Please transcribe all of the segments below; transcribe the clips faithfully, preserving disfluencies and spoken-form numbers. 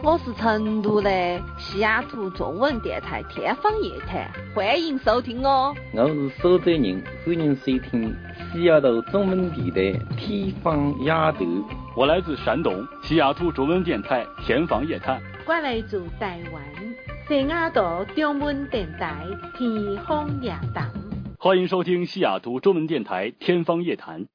我是成都的西雅图中文电台天方夜谭，欢迎收听哦。 我是苏州人，欢迎收听西雅图中文电台天方夜谭。 我来自山东西雅图中文电台天方夜谭。 我来自台湾西雅图中文电台天方夜谭。 欢迎收听西雅图中文电台天方夜谭。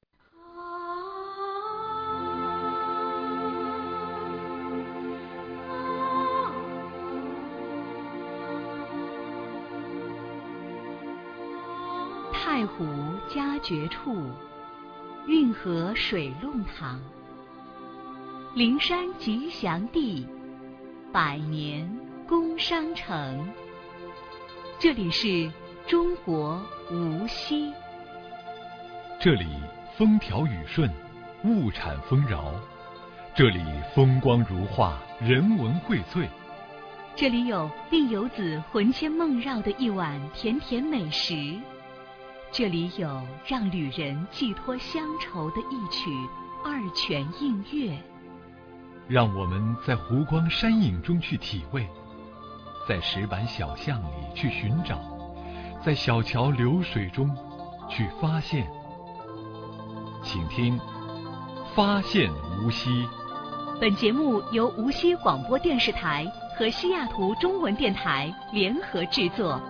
太湖佳绝处，运河水弄堂，灵山吉祥地，百年工商城。这里是中国无锡， 这里风调雨顺，物产丰饶，这里风光如画，人文荟萃， 这里有令游子魂牵梦绕的一碗甜甜美食，这里有让旅人寄托乡愁的一曲二泉映月。 让我们在湖光山影中去体味，在石板小巷里去寻找，在小桥流水中去发现。请听《发现无锡》。 本节目由无锡广播电视台和西雅图中文电台联合制作。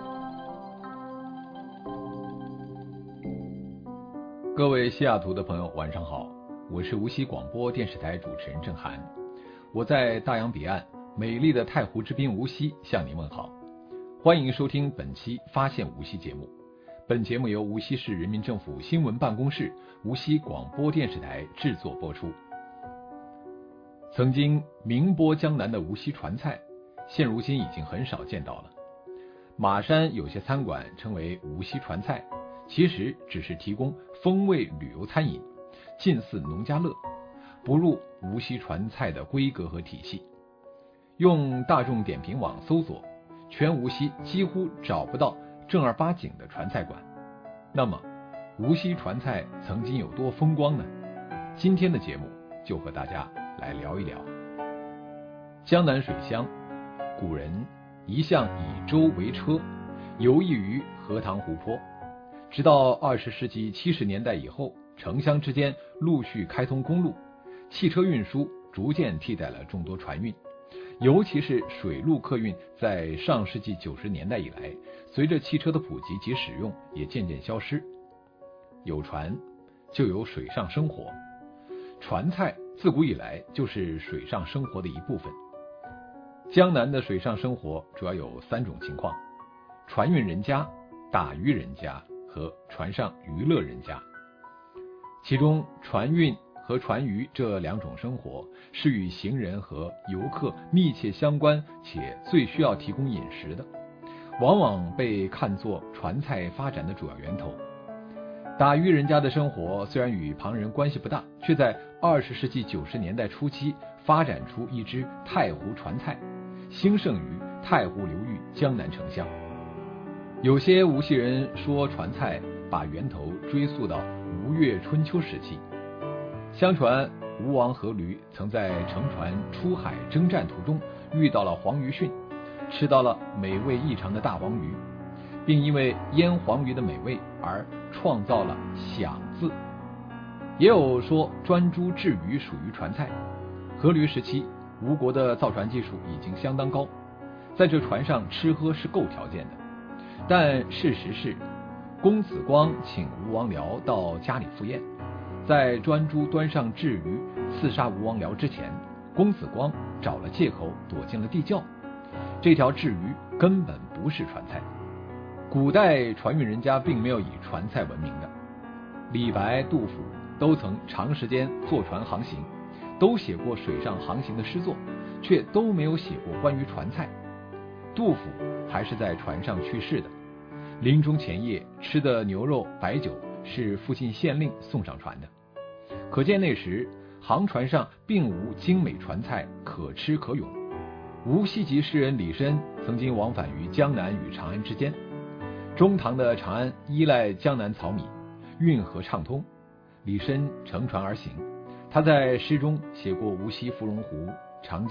各位西雅图的朋友晚上好，我是无锡广播电视台主持人郑涵，我在大洋彼岸美丽的太湖之滨无锡向您问好，欢迎收听本期发现无锡节目。本节目由无锡市人民政府新闻办公室、无锡广播电视台制作播出。曾经名播江南的无锡传菜，现如今已经很少见到了。马山有些餐馆称为无锡传菜，其实只是提供风味旅游餐饮，近似农家乐，不入无锡传菜的规格和体系。用大众点评网搜索，全无锡几乎找不到正儿八经的传菜馆。那么无锡传菜曾经有多风光呢？今天的节目就和大家来聊一聊。江南水乡，古人一向以舟为车，游弋于荷塘湖泊，直到二十世纪七十年代以后，城乡之间陆续开通公路，汽车运输逐渐替代了众多船运，尤其是水陆客运在上世纪九十年代以来，随着汽车的普及及使用也渐渐消失。有船就有水上生活，传菜自古以来就是水上生活的一部分。江南的水上生活主要有三种情况：船运人家、打渔人家和船上娱乐人家。其中船运和船渔这两种生活是与行人和游客密切相关且最需要提供饮食的，往往被看作传菜发展的主要源头。打渔人家的生活虽然与旁人关系不大，却在二十世纪九十年代初期发展出一支太湖传菜，兴盛于太湖流域江南城乡。有些无锡人说传菜把源头追溯到吴越春秋时期。相传吴王阖闾曾在乘船出海征战途中遇到了黄鱼蕈，吃到了美味异常的大黄鱼，并因为腌黄鱼的美味而创造了响字。也有说专诸鲭鱼属于传菜。阖闾时期吴国的造船技术已经相当高，在这船上吃喝是够条件的。但事实是公子光请吴王僚到家里赴宴，在专诸端上鲭鱼刺杀吴王僚之前，公子光找了借口躲进了地窖。这条鲭鱼根本不是传菜。古代船运人家并没有以传菜闻名的，李白、杜甫都曾长时间坐船航行，都写过水上航行的诗作，却都没有写过关于传菜。杜甫还是在船上去世的，临终前夜吃的牛肉白酒是附近县令送上船的，可见那时航船上并无精美传菜可吃可用。无锡籍诗人李绅曾经往返于江南与长安之间，中唐的长安依赖江南漕米，运河畅通，李绅乘船而行。他在诗中写过无锡芙蓉湖、长江、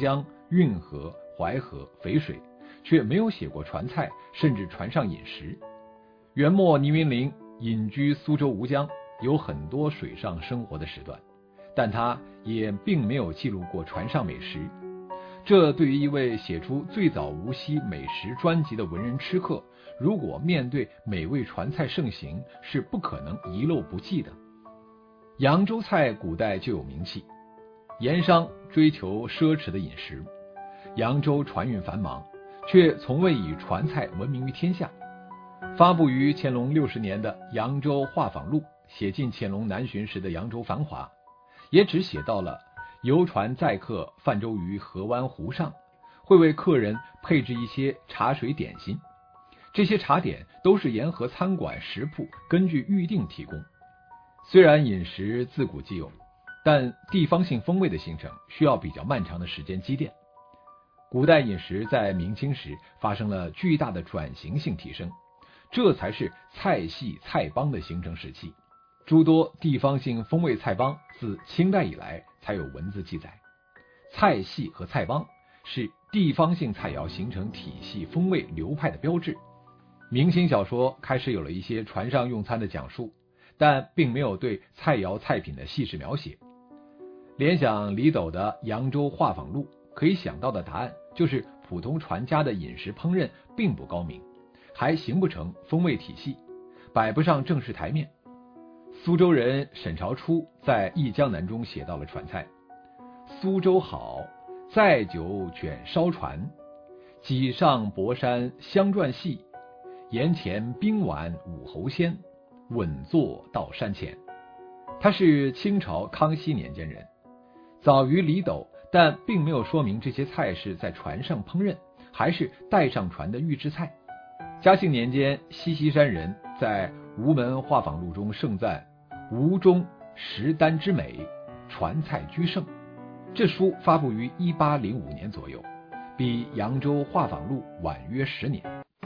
运河、淮河、淝水，却没有写过传菜，甚至船上饮食。元末倪云林隐居苏州吴江，有很多水上生活的时段，但他也并没有记录过船上美食。这对于一位写出最早无锡美食专辑的文人吃客，如果面对美味传菜盛行，是不可能遗漏不记的。扬州菜古代就有名气，盐商追求奢侈的饮食，扬州船运繁忙，却从未以传菜闻名于天下。发布于乾隆六十年的《扬州画舫录》写尽乾隆南巡时的扬州繁华，也只写到了游船载客泛舟于河湾湖上，会为客人配置一些茶水点心。这些茶点都是沿河餐馆食铺根据预定提供。虽然饮食自古既有，但地方性风味的形成需要比较漫长的时间积淀。古代饮食在明清时发生了巨大的转型性提升，这才是菜系菜帮的形成时期。诸多地方性风味菜帮自清代以来才有文字记载。菜系和菜帮是地方性菜肴形成体系风味流派的标志。明清小说开始有了一些船上用餐的讲述，但并没有对菜肴菜品的细致描写。联想李斗的《扬州画舫录》，可以想到的答案就是普通船家的饮食烹饪并不高明，还形不成风味体系，摆不上正式台面。苏州人沈朝初在《忆江南》中写到了传菜：苏州好，载酒卷烧船，脊上博山香转细，檐前冰碗五侯鲜，稳坐到山前。他是清朝康熙年间人，早于李斗，但并没有说明这些菜是在船上烹饪，还是带上船的预制菜。嘉庆年间，西溪山人在《吴门画舫录》中盛赞吴中食丹之美，传菜居盛。这书发布于一八零五年左右，比《扬州画舫录》晚约十年。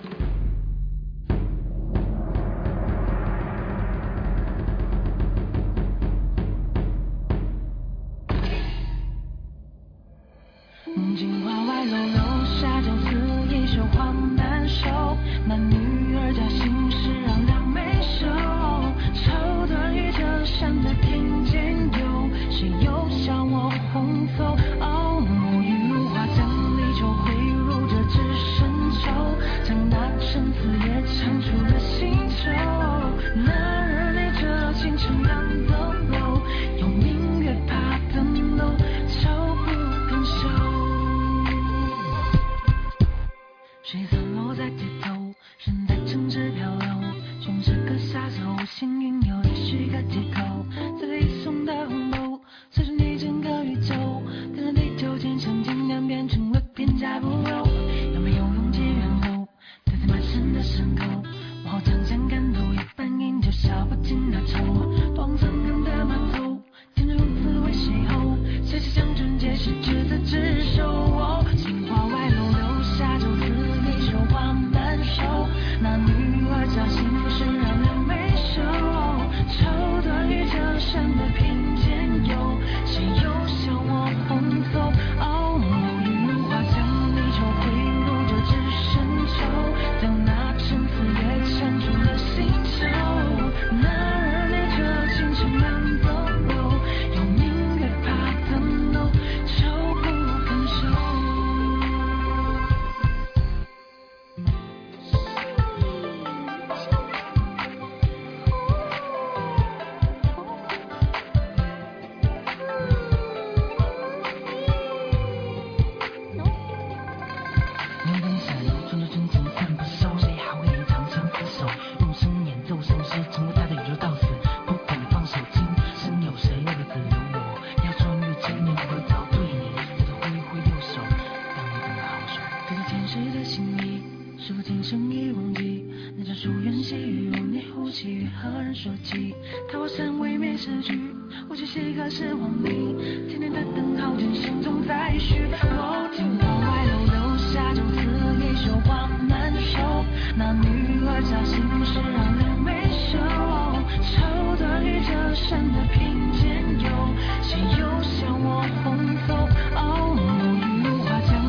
金花外楼楼下酒肆一袖花难收，那女儿家心事让两眉收。绸缎与折扇的天间有，谁又笑我红透？哦，沐浴如花将离愁汇入这只深愁，将那生死也唱出了新愁。男儿内这情城两灯楼，有明月怕登楼，愁不肯收。水散落在街头，人在城市漂流，总是个杀手，幸运有也许个借口。这个一送的红楼，随着你整个宇宙，跟着地球渐相近，两边成了偏家不留。有没有勇气远走，对在满身的伤口，往后长相干透，一反应就笑不尽那愁。多残忍的馒头，天真如此为谁后？谁是向纯洁是执子之手？哦，杏花外楼留下酒肆一袖花难收，那女儿家心事让两眉收。绸缎与折扇的偏见有，谁又笑我红透？哦，沐浴如花将离愁汇入这只深愁，将那生死也唱出了新愁。男儿内这情城两灯楼，有明月怕登楼，愁不肯收。牛灯闪，穿着真情散不收，谁还会长相厮守？用声演奏声势，成为他的宇宙到死，不肯放手轻身有谁？那个只留我，要穿越千年不会找对你，我的挥挥右手，让你等得好手。这是前世的心意，是否今生已忘记？那场疏远细雨，若你呼气，与何人说起？桃花扇未免逝去，我却谁何时忘你？千年的等候，真心总在续。哦，金花外楼留下酒肆一袖花难收，那女儿家心事让两眉收。绸缎与折扇的偏见有，谁又笑我红透？哦，沐浴如花将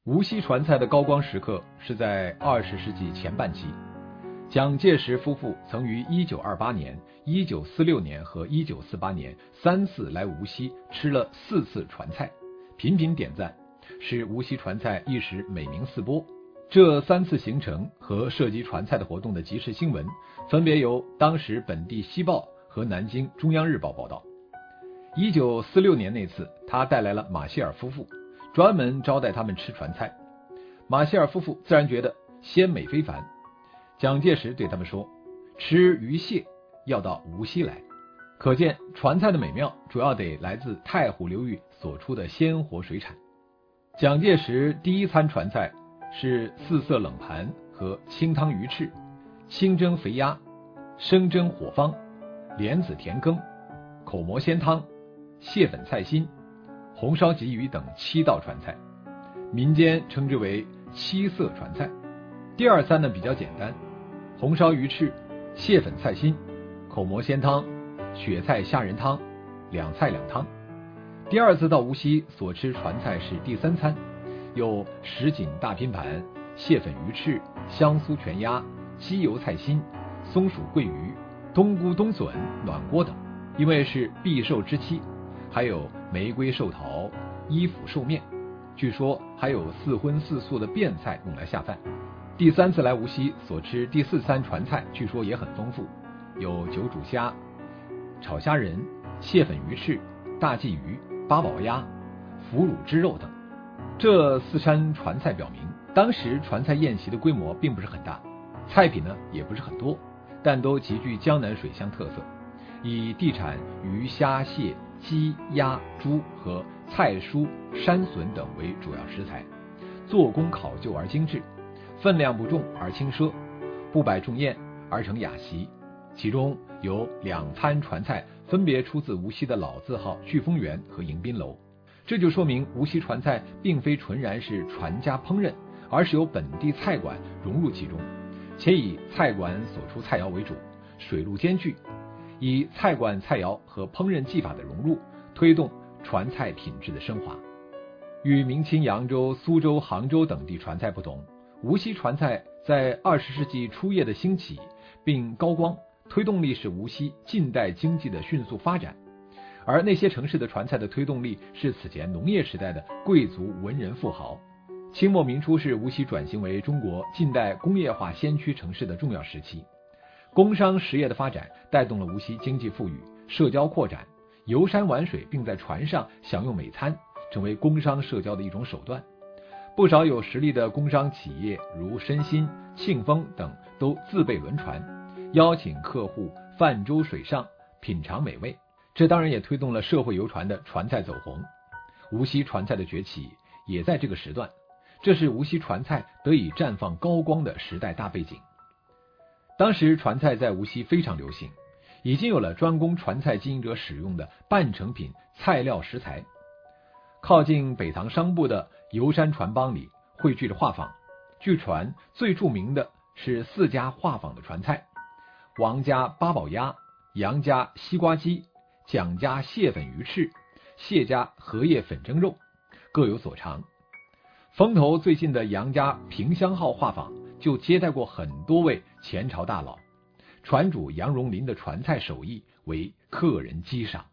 无锡传菜的高光时刻是在二十世纪前半期，蒋介石夫妇曾于一九二八年、一九四六年和一九四八年三次来无锡吃了四次传菜，频频点赞，使无锡传菜一时美名四播。这三次行程和涉及传菜的活动的即时新闻，分别由当时本地西报和南京中央日报报道。一九四六年那次，他带来了马歇尔夫妇，专门招待他们吃传菜。马歇尔夫妇自然觉得鲜美非凡。蒋介石对他们说，吃鱼蟹要到无锡来。可见传菜的美妙主要得来自太湖流域所出的鲜活水产。蒋介石第一餐传菜是四色冷盘和清汤鱼翅、清蒸肥鸭、生蒸火方、莲子田羹、口蘑鲜汤、蟹粉菜心、红烧鲫鱼等七道传菜，民间称之为七色传菜。第二餐呢比较简单，红烧鱼翅、蟹粉菜心、口蘑鲜汤、雪菜虾仁汤，两菜两汤。第二次到无锡所吃传菜是第三餐，有什锦大拼盘、蟹粉鱼翅、香酥全鸭、鸡油菜心、松鼠桂鱼、冬菇冬笋、暖锅等。因为是必寿之期，还有玫瑰寿桃、衣服寿面，据说还有四荤四素的便菜用来下饭。第三次来无锡所吃第四餐传菜，据说也很丰富，有酒煮虾、炒虾仁、蟹粉鱼翅、大鲫鱼、八宝鸭、腐乳汁肉等。这四餐传菜表明，当时传菜宴席的规模并不是很大，菜品呢也不是很多，但都极具江南水乡特色，以地产鱼虾蟹鸡鸭猪和菜蔬山笋等为主要食材，做工考究而精致，分量不重而轻奢，不摆重宴而成雅席。其中有两餐传菜分别出自无锡的老字号聚丰园和迎宾楼，这就说明无锡传菜并非纯然是传家烹饪，而是由本地菜馆融入其中，且以菜馆所出菜肴为主，水陆兼具，以菜馆菜肴和烹饪技法的融入，推动传菜品质的升华。与明清扬州、苏州、杭州等地传菜不同，无锡传菜在二十世纪初叶的兴起并高光，推动力是无锡近代经济的迅速发展。而那些城市的传菜的推动力是此前农业时代的贵族文人富豪。清末民初是无锡转型为中国近代工业化先驱城市的重要时期，工商实业的发展带动了无锡经济富裕、社交扩展，游山玩水并在船上享用美餐，成为工商社交的一种手段。不少有实力的工商企业如申鑫、庆丰等都自备轮船，邀请客户泛舟水上品尝美味，这当然也推动了社会游船的传菜走红。无锡传菜的崛起也在这个时段，这是无锡传菜得以绽放高光的时代大背景。当时传菜在无锡非常流行，已经有了专供传菜经营者使用的半成品菜料食材。靠近北塘商埠的游山船帮里汇聚着画舫，据传最著名的是四家画舫的传菜：王家八宝鸭、杨家西瓜鸡、蒋家蟹粉鱼翅、谢家荷叶粉蒸肉，各有所长。风头最近的杨家萍香号画舫就接待过很多位前朝大佬，船主杨荣林的传菜手艺为客人激赏。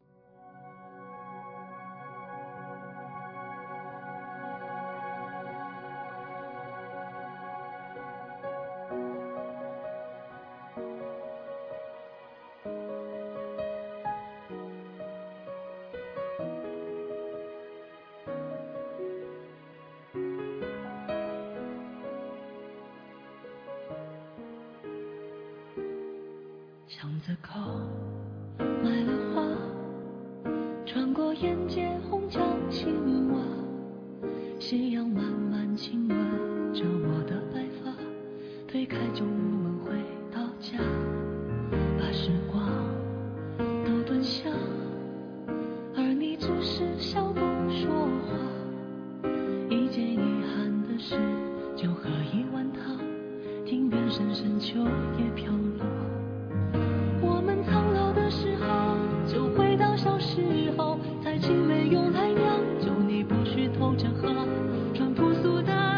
巷子口买了花，穿过沿街红墙青瓦，夕阳慢慢亲吻着我的白发，推开中门回到家，把时光都吞下，而你只是笑不说话。一件遗憾的事，就喝一碗汤，庭院深深秋叶飘落。我们苍老的时候，就回到小时候，才青梅用来酿酒，你不需偷着喝，穿朴素的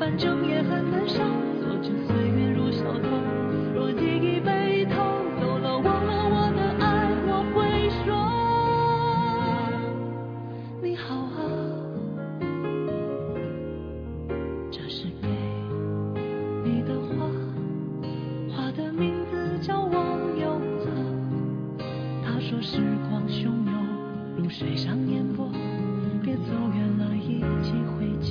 反正也很难受，坐着岁月如小偷，若记忆被偷走了，忘了我的爱，我会说你好啊，这是给你的花，花的名字叫忘忧草，他说时光汹涌如水上烟波，别走远了，一起回家。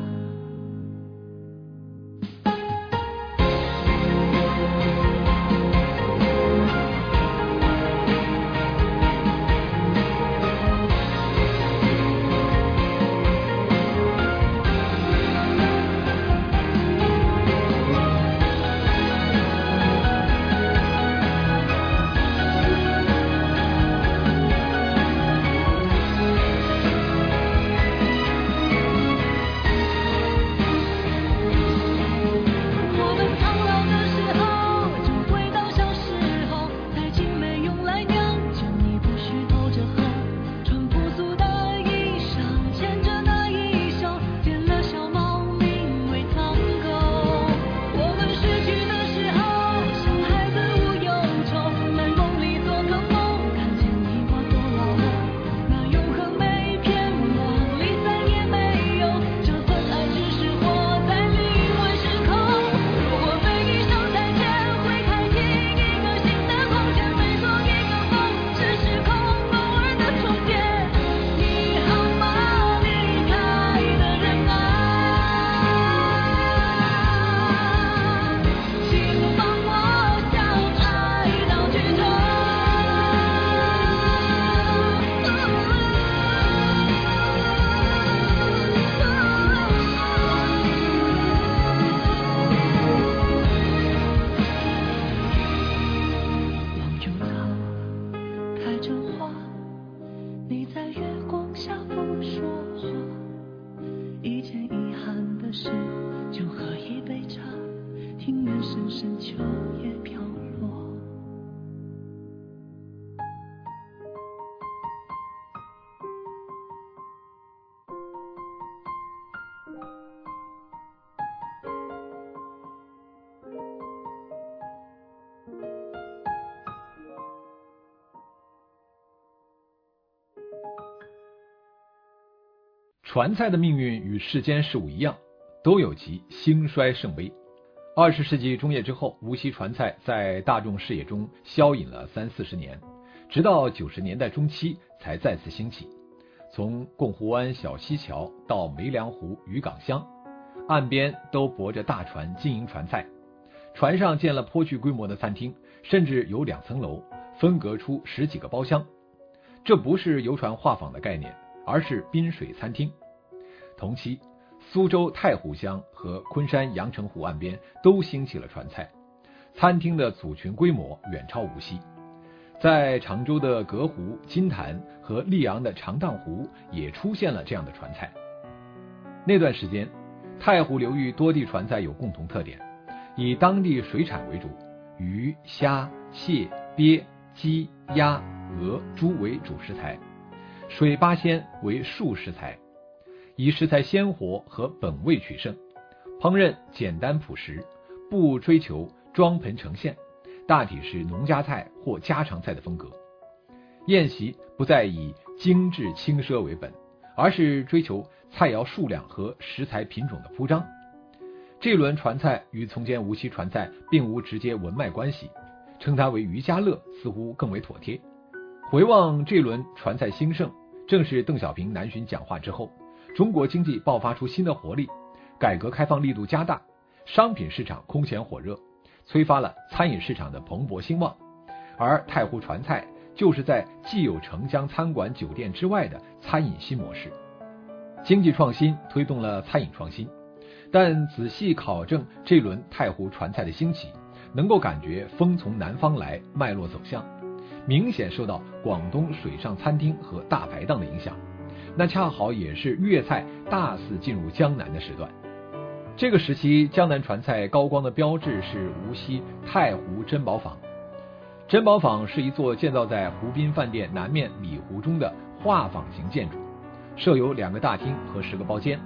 传菜的命运与世间事物一样，都有其兴衰盛悲。二十世纪中叶之后，无锡传菜在大众视野中消隐了三四十年，直到九十年代中期才再次兴起。从贡湖湾小西桥到梅梁湖渔港乡，岸边都泊着大船经营传菜，船上建了颇具规模的餐厅，甚至有两层楼，分隔出十几个包厢。这不是游船画舫的概念，而是滨水餐厅。同期，苏州太湖乡和昆山阳澄湖岸边都兴起了传菜，餐厅的组群规模远超无锡。在常州的隔湖、金坛和溧阳的长荡湖也出现了这样的传菜。那段时间，太湖流域多地传菜有共同特点，以当地水产为主，鱼、虾、蟹、鳖、鸡、鸭、鹅、猪为主食材，水八鲜为副食材，以食材鲜活和本味取胜，烹饪简单朴实，不追求装盆呈现，大体是农家菜或家常菜的风格。宴席不再以精致轻奢为本，而是追求菜肴数量和食材品种的铺张。这轮传菜与从前无锡传菜并无直接文脉关系，称它为渔家乐似乎更为妥帖。回望这轮传菜兴盛，正是邓小平南巡讲话之后，中国经济爆发出新的活力，改革开放力度加大，商品市场空前火热，催发了餐饮市场的蓬勃兴旺。而太湖传菜就是在既有城乡餐馆酒店之外的餐饮新模式。经济创新推动了餐饮创新，但仔细考证这轮太湖传菜的兴起，能够感觉风从南方来，脉络走向，明显受到广东水上餐厅和大排档的影响，那恰好也是粤菜大肆进入江南的时段。这个时期江南传菜高光的标志是无锡太湖珍宝坊。珍宝坊是一座建造在湖滨饭店南面里湖中的画舫型建筑，设有两个大厅和十个包间，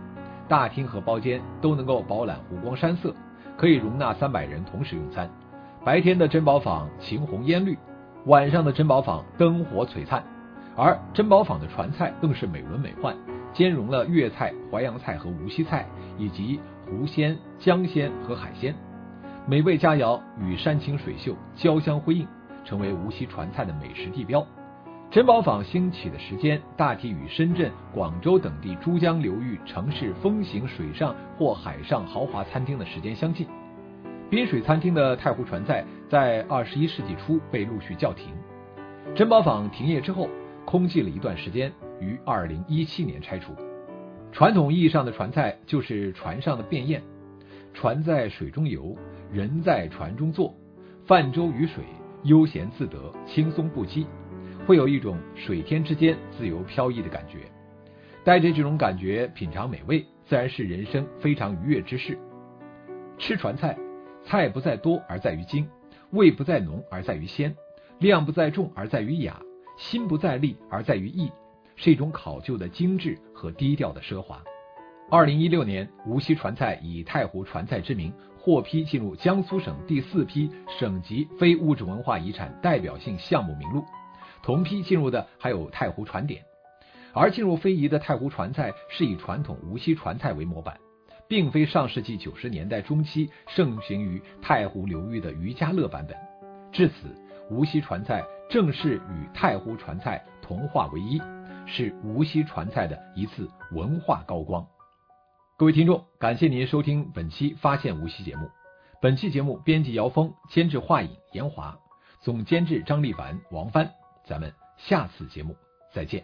大厅和包间都能够饱览湖光山色，可以容纳三百人同时用餐。白天的珍宝坊晴红烟绿，晚上的珍宝坊灯火璀璨，而珍宝坊的传菜更是美轮美奂，兼容了粤菜、淮扬菜和无锡菜，以及湖鲜、江鲜和海鲜。美味佳肴与山清水秀交相辉映，成为无锡传菜的美食地标。珍宝坊兴起的时间大体与深圳、广州等地珠江流域城市风行水上或海上豪华餐厅的时间相近。滨水餐厅的太湖传菜在二十一世纪初被陆续叫停。珍宝坊停业之后，空寂了一段时间，于二零一七年拆除。传统意义上的传菜就是船上的便宴，船在水中游，人在船中坐，泛舟于水，悠闲自得，轻松不羁，会有一种水天之间自由飘逸的感觉。带着这种感觉品尝美味，自然是人生非常愉悦之事。吃传菜，菜不在多而在于精，味不在浓而在于鲜，量不在重而在于雅，心不在力而在于意，是一种考究的精致和低调的奢华。二零一六年，无锡传菜以太湖传菜之名获批进入江苏省第四批省级非物质文化遗产代表性项目名录，同批进入的还有太湖传点。而进入非遗的太湖传菜是以传统无锡传菜为模板，并非上世纪九十年代中期盛行于太湖流域的渔家乐版本。至此，无锡传菜正式与太湖传菜同化为一，是无锡传菜的一次文化高光。各位听众，感谢您收听本期发现无锡节目。本期节目编辑姚峰，监制华影严华，总监制张立凡、王帆。咱们下次节目再见。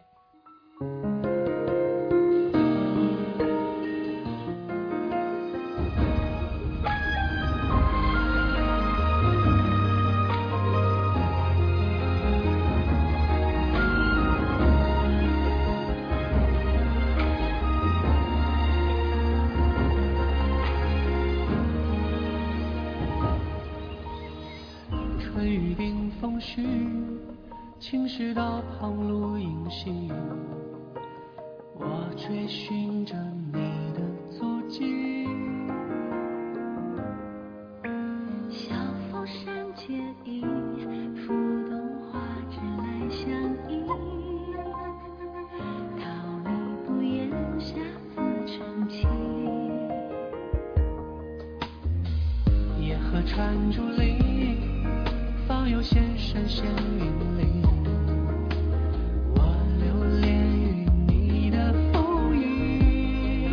春雨冰风絮，青石道旁路影稀，我追寻着你的足迹。 晓风山结意，浮动花枝来相依。桃李不言，下自成蹊。 野鹤穿竹林，方有仙山仙云林。我留恋于你的风雨。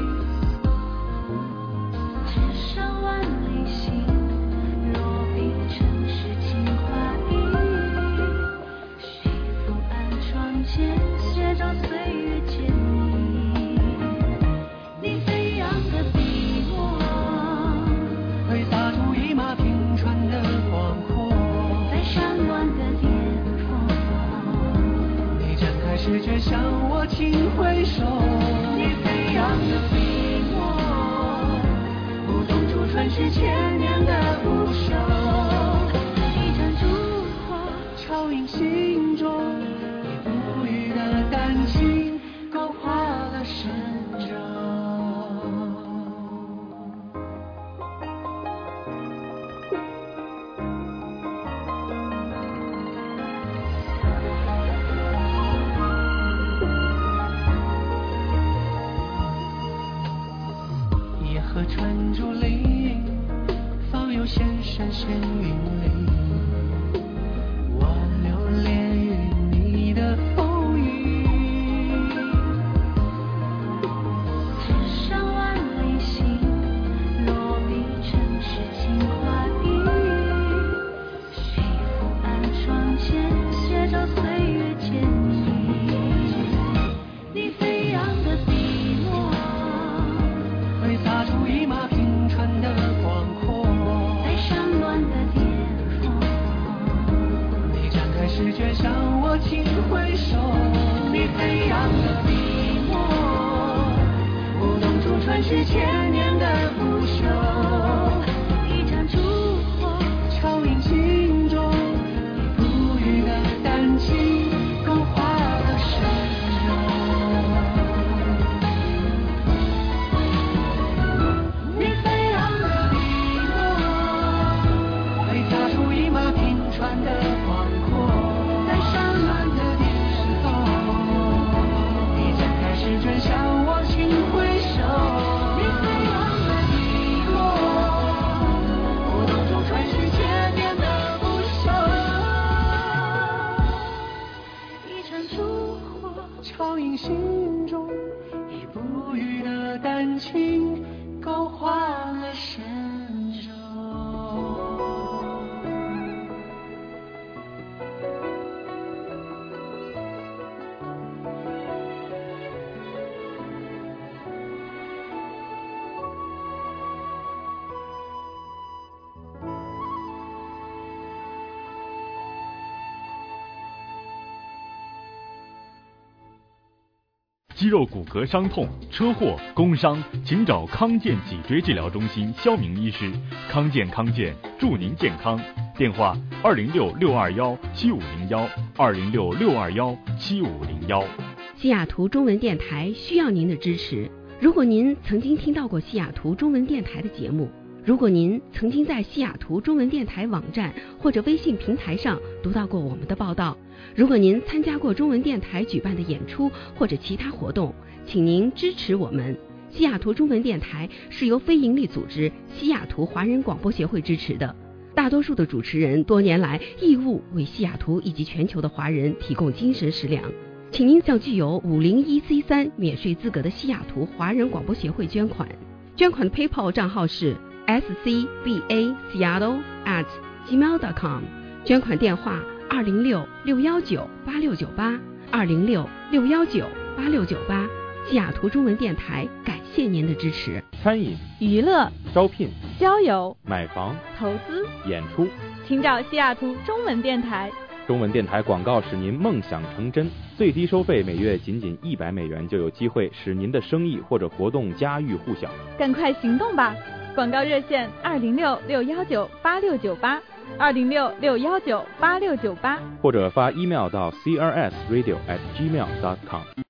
只上万里行，若比尘世情画意。谁伏案窗前，写照岁月剪影。你飞扬的笔墨， 会洒出一马平川的广阔。 在山峦的巅峰， 你展开视觉向我轻挥手。 你飞扬的笔墨，舞动出春去千年的不朽。一盏烛火， 照映心中，你不语的感情勾画了深州。野鹤穿竹林，方有仙山仙云林。我留恋于你的风雨。 只上万里行，若比尘世情画意。谁伏案窗前，写照岁月剪影。你飞扬的笔墨， 会洒出一马平川的广阔。 在山峦的巅峰， 你展开视觉向我轻挥手。 你飞扬的笔墨，舞动出春去千年的不朽。一盏烛火， 照映心中，你不语的感情勾画了深州。 肌肉骨骼伤痛、车祸、工伤，请找康健脊椎治疗中心肖明医师。康健康健，祝您健康。电话：二零六六二幺七五零幺，二零六六二幺七五零幺。 西雅图中文电台需要您的支持。如果您曾经听到过西雅图中文电台的节目，如果您曾经在西雅图中文电台网站或者微信平台上读到过我们的报道，如果您参加过中文电台举办的演出或者其他活动，请您支持我们。西雅图中文电台是由非营利组织西雅图华人广播协会支持的，大多数的主持人多年来义务为西雅图以及全球的华人提供精神食粮。请您向具有五零一 C 三免税资格的西雅图华人广播协会捐款，捐款的 PayPal 账号是 s c b a seattle at gmail dot com， 捐款电话二零六六幺九八六九八，二零六六幺九八六九八。西雅图中文电台感谢您的支持。 餐饮、 娱乐、 招聘、 交友、 买房、 投资、 演出， 请找西雅图中文电台。 中文电台广告使您梦想成真，最低收费每月仅仅一百美元，就有机会使您的生意或者活动家喻户晓。 赶快行动吧！广告热线二零六六幺九八六九八，二零六六幺九八六九八， 或者发 email 到 c r s radio at gmail dot com。